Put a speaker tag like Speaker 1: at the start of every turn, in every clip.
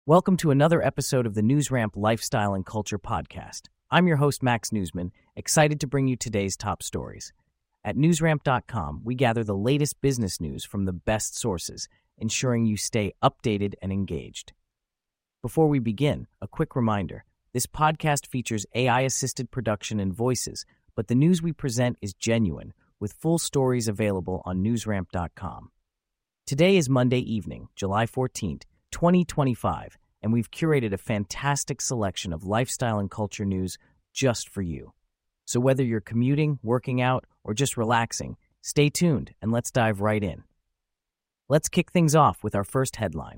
Speaker 1: Welcome to another episode of the NewsRamp Lifestyle and Culture Podcast. I'm your host, Max Newsman, excited to bring you today's top stories. At newsramp.com, we gather the latest business news from the best sources, ensuring you stay updated and engaged. Before we begin, a quick reminder. This podcast features AI-assisted production and voices, but the news we present is genuine, with full stories available on newsramp.com. Today is Monday evening, July 14th, 2025, and we've curated a fantastic selection of lifestyle and culture news just for you. So whether you're commuting, working out, or just relaxing, stay tuned and let's dive right in. Let's kick things off with our first headline.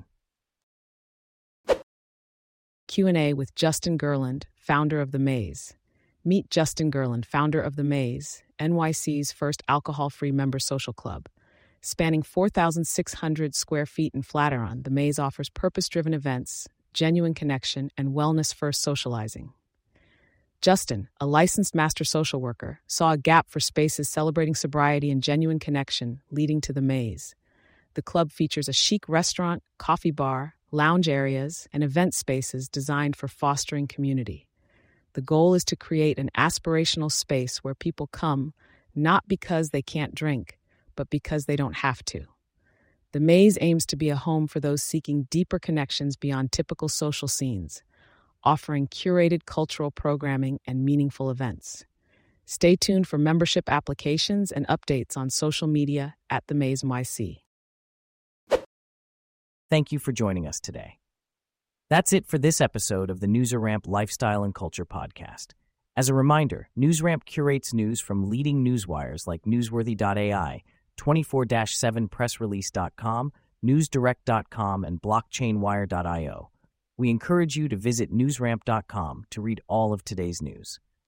Speaker 2: Q&A with Justin Gerland, founder of The Maze. Meet Justin Gerland, founder of The Maze, NYC's first alcohol-free member social club. Spanning 4,600 square feet in Flatiron, The Maze offers purpose-driven events, genuine connection, and wellness-first socializing. Justin, a licensed master social worker, saw a gap for spaces celebrating sobriety and genuine connection, leading to The Maze. The club features a chic restaurant, coffee bar, lounge areas, and event spaces designed for fostering community. The goal is to create an aspirational space where people come not because they can't drink, but because they don't have to. The Maze aims to be a home for those seeking deeper connections beyond typical social scenes, offering curated cultural programming and meaningful events. Stay tuned for membership applications and updates on social media at The Maze NYC.
Speaker 1: Thank you for joining us today. That's it for this episode of the NewsRamp Lifestyle and Culture Podcast. As a reminder, NewsRamp curates news from leading newswires like Newsworthy.ai, 24/7pressrelease.com, newsdirect.com, and blockchainwire.io. We encourage you to visit newsramp.com to read all of today's news.